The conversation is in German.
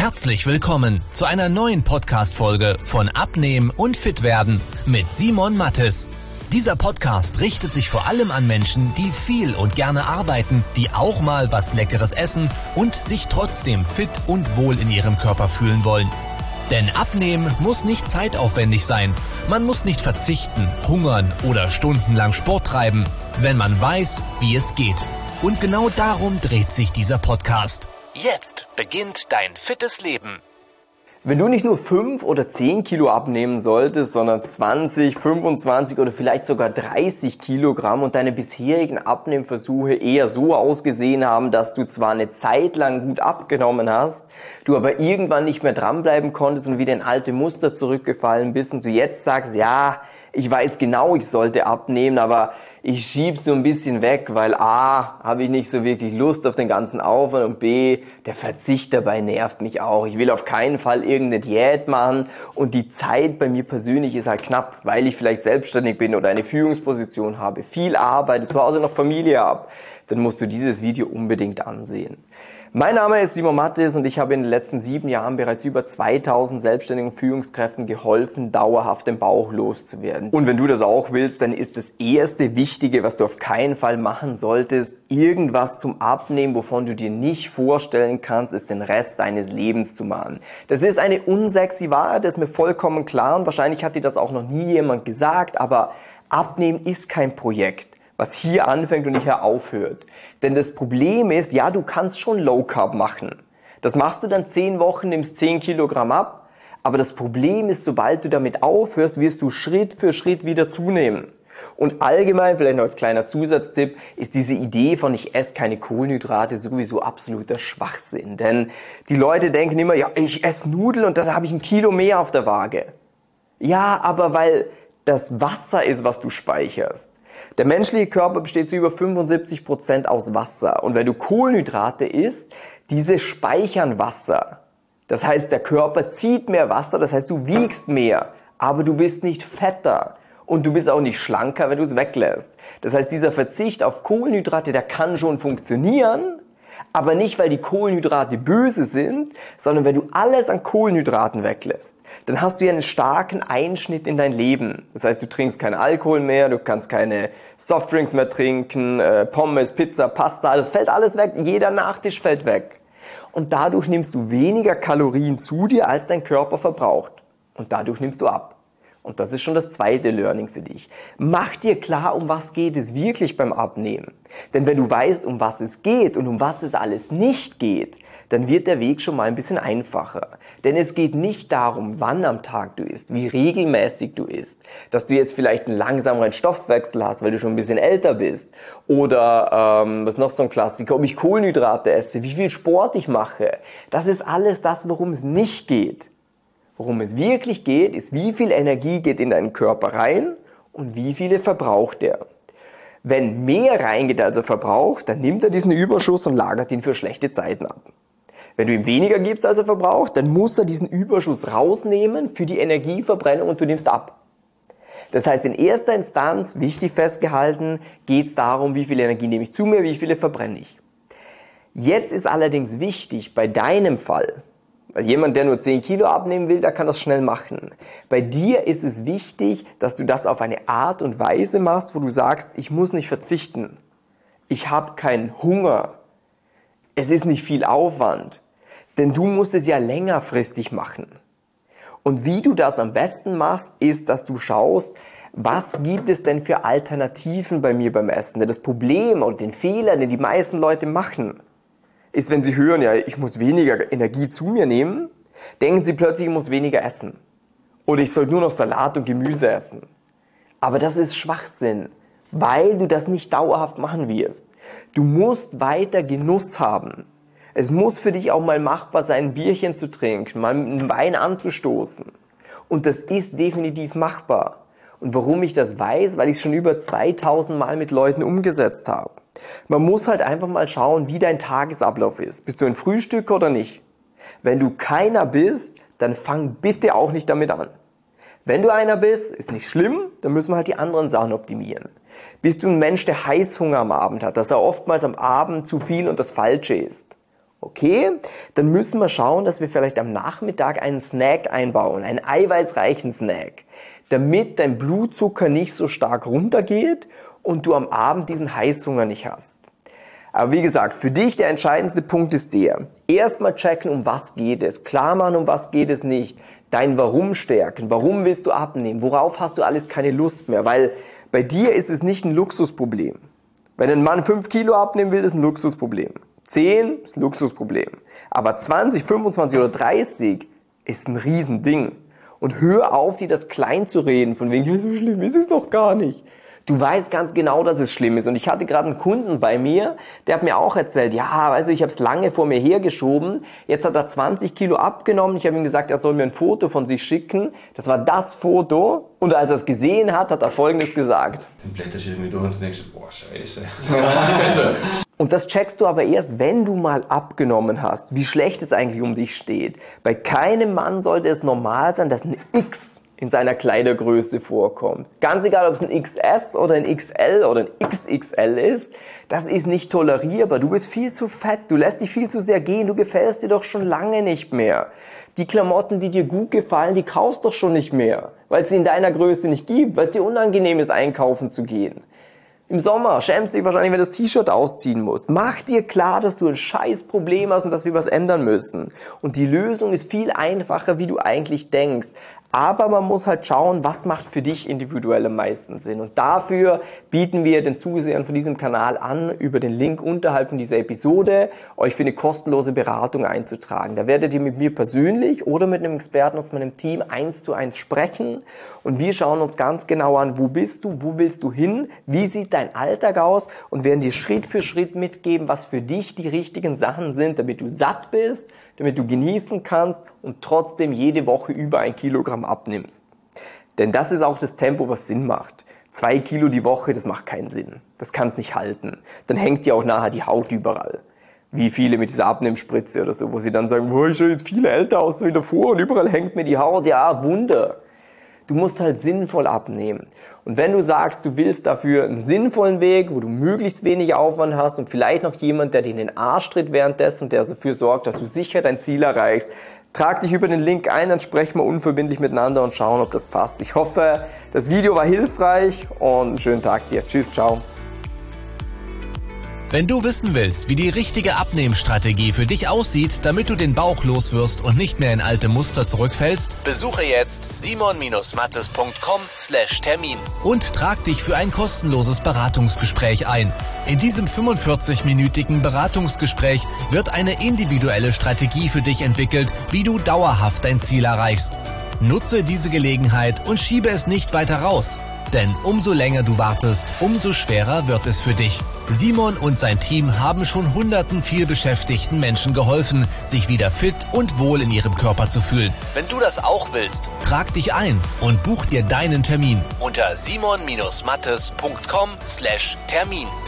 Herzlich willkommen zu einer neuen Podcast-Folge von Abnehmen und Fitwerden mit Simon Mattes. Dieser Podcast richtet sich vor allem an Menschen, die viel und gerne arbeiten, die auch mal was Leckeres essen und sich trotzdem fit und wohl in ihrem Körper fühlen wollen. Denn Abnehmen muss nicht zeitaufwendig sein. Man muss nicht verzichten, hungern oder stundenlang Sport treiben, wenn man weiß, wie es geht. Und genau darum dreht sich dieser Podcast. Jetzt beginnt dein fittes Leben. Wenn du nicht nur 5 oder 10 Kilo abnehmen solltest, sondern 20, 25 oder vielleicht sogar 30 Kilogramm und deine bisherigen Abnehmversuche eher so ausgesehen haben, dass du zwar eine Zeit lang gut abgenommen hast, du aber irgendwann nicht mehr dranbleiben konntest und wieder in alte Muster zurückgefallen bist und du jetzt sagst, ja, ich weiß genau, ich sollte abnehmen, aber ich schieb's so ein bisschen weg, weil A, habe ich nicht so wirklich Lust auf den ganzen Aufwand und B, der Verzicht dabei nervt mich auch. Ich will auf keinen Fall irgendeine Diät machen und die Zeit bei mir persönlich ist halt knapp, weil ich vielleicht selbstständig bin oder eine Führungsposition habe, viel arbeite, zu Hause noch Familie habe. Dann musst du dieses Video unbedingt ansehen. Mein Name ist Simon Mattes und ich habe in den letzten 7 Jahren bereits über 2000 selbstständigen Führungskräften geholfen, dauerhaft den Bauch loszuwerden. Und wenn du das auch willst, dann ist das erste Wichtige, was du auf keinen Fall machen solltest, irgendwas zum Abnehmen, wovon du dir nicht vorstellen kannst, ist den Rest deines Lebens zu machen. Das ist eine unsexy Wahrheit, das ist mir vollkommen klar und wahrscheinlich hat dir das auch noch nie jemand gesagt, aber Abnehmen ist kein Projekt, was hier anfängt und nicht hier aufhört. Denn das Problem ist, ja, du kannst schon Low Carb machen. Das machst du dann 10 Wochen, nimmst 10 Kilogramm ab. Aber das Problem ist, sobald du damit aufhörst, wirst du Schritt für Schritt wieder zunehmen. Und allgemein, vielleicht noch als kleiner Zusatztipp, ist diese Idee von ich esse keine Kohlenhydrate sowieso absoluter Schwachsinn. Denn die Leute denken immer, ja, ich esse Nudeln und dann habe ich 1 Kilo mehr auf der Waage. Ja, aber weil das Wasser ist, was du speicherst. Der menschliche Körper besteht zu über 75% aus Wasser. Und wenn du Kohlenhydrate isst, diese speichern Wasser. Das heißt, der Körper zieht mehr Wasser, das heißt, du wiegst mehr, aber du bist nicht fetter. Und du bist auch nicht schlanker, wenn du es weglässt. Das heißt, dieser Verzicht auf Kohlenhydrate, der kann schon funktionieren, aber nicht, weil die Kohlenhydrate böse sind, sondern wenn du alles an Kohlenhydraten weglässt, dann hast du ja einen starken Einschnitt in dein Leben. Das heißt, du trinkst keinen Alkohol mehr, du kannst keine Softdrinks mehr trinken, Pommes, Pizza, Pasta, das fällt alles weg, jeder Nachtisch fällt weg. Und dadurch nimmst du weniger Kalorien zu dir, als dein Körper verbraucht. Und dadurch nimmst du ab. Und das ist schon das zweite Learning für dich. Mach dir klar, um was geht es wirklich beim Abnehmen. Denn wenn du weißt, um was es geht und um was es alles nicht geht, dann wird der Weg schon mal ein bisschen einfacher. Denn es geht nicht darum, wann am Tag du isst, wie regelmäßig du isst, dass du jetzt vielleicht einen langsameren Stoffwechsel hast, weil du schon ein bisschen älter bist. Oder, was ist noch so ein Klassiker, ob ich Kohlenhydrate esse, wie viel Sport ich mache. Das ist alles das, worum es nicht geht. Worum es wirklich geht, ist, wie viel Energie geht in deinen Körper rein und wie viele verbraucht er. Wenn mehr reingeht, als er verbraucht, dann nimmt er diesen Überschuss und lagert ihn für schlechte Zeiten ab. Wenn du ihm weniger gibst, als er verbraucht, dann muss er diesen Überschuss rausnehmen für die Energieverbrennung und du nimmst ab. Das heißt, in erster Instanz, wichtig festgehalten, geht es darum, wie viel Energie nehme ich zu mir, wie viele verbrenne ich. Jetzt ist allerdings wichtig, bei deinem Fall, weil jemand, der nur 10 Kilo abnehmen will, der kann das schnell machen. Bei dir ist es wichtig, dass du das auf eine Art und Weise machst, wo du sagst, ich muss nicht verzichten. Ich habe keinen Hunger. Es ist nicht viel Aufwand. Denn du musst es ja längerfristig machen. Und wie du das am besten machst, ist, dass du schaust, was gibt es denn für Alternativen bei mir beim Essen? Denn das Problem und den Fehler, den die meisten Leute machen, ist, wenn sie hören, ja, ich muss weniger Energie zu mir nehmen, denken sie plötzlich, ich muss weniger essen. Oder ich soll nur noch Salat und Gemüse essen. Aber das ist Schwachsinn, weil du das nicht dauerhaft machen wirst. Du musst weiter Genuss haben. Es muss für dich auch mal machbar sein, ein Bierchen zu trinken, mal einen Wein anzustoßen. Und das ist definitiv machbar. Und warum ich das weiß? Weil ich es schon über 2000 Mal mit Leuten umgesetzt habe. Man muss halt einfach mal schauen, wie dein Tagesablauf ist. Bist du ein Frühstücker oder nicht? Wenn du keiner bist, dann fang bitte auch nicht damit an. Wenn du einer bist, ist nicht schlimm, dann müssen wir halt die anderen Sachen optimieren. Bist du ein Mensch, der Heißhunger am Abend hat, dass er oftmals am Abend zu viel und das Falsche isst? Okay, dann müssen wir schauen, dass wir vielleicht am Nachmittag einen Snack einbauen, einen eiweißreichen Snack, damit dein Blutzucker nicht so stark runtergeht und du am Abend diesen Heißhunger nicht hast. Aber wie gesagt, für dich der entscheidendste Punkt ist der: erstmal checken, um was geht es, klar machen, um was geht es nicht, dein Warum stärken, warum willst du abnehmen, worauf hast du alles keine Lust mehr, weil bei dir ist es nicht ein Luxusproblem. Wenn ein Mann 5 Kilo abnehmen will, ist ein Luxusproblem. 10 ist ein Luxusproblem. Aber 20, 25 oder 30 ist ein Riesending. Und hör auf, dir das klein zu reden, von wegen, so schlimm ist es doch gar nicht. Du weißt ganz genau, dass es schlimm ist. Und ich hatte gerade einen Kunden bei mir, der hat mir auch erzählt, ja, weißt du, ich habe es lange vor mir hergeschoben. Jetzt hat er 20 Kilo abgenommen. Ich habe ihm gesagt, er soll mir ein Foto von sich schicken. Das war das Foto. Und als er es gesehen hat, hat er Folgendes gesagt. Dann blätterst du irgendwie durch und denkst, boah, scheiße. Und das checkst du aber erst, wenn du mal abgenommen hast, wie schlecht es eigentlich um dich steht. Bei keinem Mann sollte es normal sein, dass ein X in seiner Kleidergröße vorkommt. Ganz egal, ob es ein XS oder ein XL oder ein XXL ist, das ist nicht tolerierbar. Du bist viel zu fett, du lässt dich viel zu sehr gehen, du gefällst dir doch schon lange nicht mehr. Die Klamotten, die dir gut gefallen, die kaufst doch schon nicht mehr, weil es sie in deiner Größe nicht gibt, weil es dir unangenehm ist, einkaufen zu gehen. Im Sommer schämst du dich wahrscheinlich, wenn du das T-Shirt ausziehen musst. Mach dir klar, dass du ein scheiß Problem hast und dass wir was ändern müssen. Und die Lösung ist viel einfacher, wie du eigentlich denkst. Aber man muss halt schauen, was macht für dich individuell am meisten Sinn. Und dafür bieten wir den Zusehern von diesem Kanal an, über den Link unterhalb von dieser Episode euch für eine kostenlose Beratung einzutragen. Da werdet ihr mit mir persönlich oder mit einem Experten aus meinem Team 1:1 sprechen. Und wir schauen uns ganz genau an, wo bist du, wo willst du hin, wie sieht dein Alltag aus und werden dir Schritt für Schritt mitgeben, was für dich die richtigen Sachen sind, damit du satt bist, damit du genießen kannst und trotzdem jede Woche über 1 Kilogramm abnimmst. Denn das ist auch das Tempo, was Sinn macht. 2 Kilo die Woche, das macht keinen Sinn. Das kannst nicht halten. Dann hängt dir auch nachher die Haut überall. Wie viele mit dieser Abnehmspritze oder so, wo sie dann sagen, ich schaue jetzt viel älter aus wie davor und überall hängt mir die Haut. Ja, Wunder. Du musst halt sinnvoll abnehmen. Und wenn du sagst, du willst dafür einen sinnvollen Weg, wo du möglichst wenig Aufwand hast und vielleicht noch jemand, der dir in den Arsch tritt währenddessen und der dafür sorgt, dass du sicher dein Ziel erreichst, trag dich über den Link ein, dann sprechen wir unverbindlich miteinander und schauen, ob das passt. Ich hoffe, das Video war hilfreich und einen schönen Tag dir. Tschüss, ciao. Wenn du wissen willst, wie die richtige Abnehmstrategie für dich aussieht, damit du den Bauch loswirst und nicht mehr in alte Muster zurückfällst, besuche jetzt simon-mattes.com/Termin und trag dich für ein kostenloses Beratungsgespräch ein. In diesem 45-minütigen Beratungsgespräch wird eine individuelle Strategie für dich entwickelt, wie du dauerhaft dein Ziel erreichst. Nutze diese Gelegenheit und schiebe es nicht weiter raus. Denn umso länger du wartest, umso schwerer wird es für dich. Simon und sein Team haben schon hunderten vielbeschäftigten Menschen geholfen, sich wieder fit und wohl in ihrem Körper zu fühlen. Wenn du das auch willst, trag dich ein und buch dir deinen Termin unter simon-mattes.com/Termin.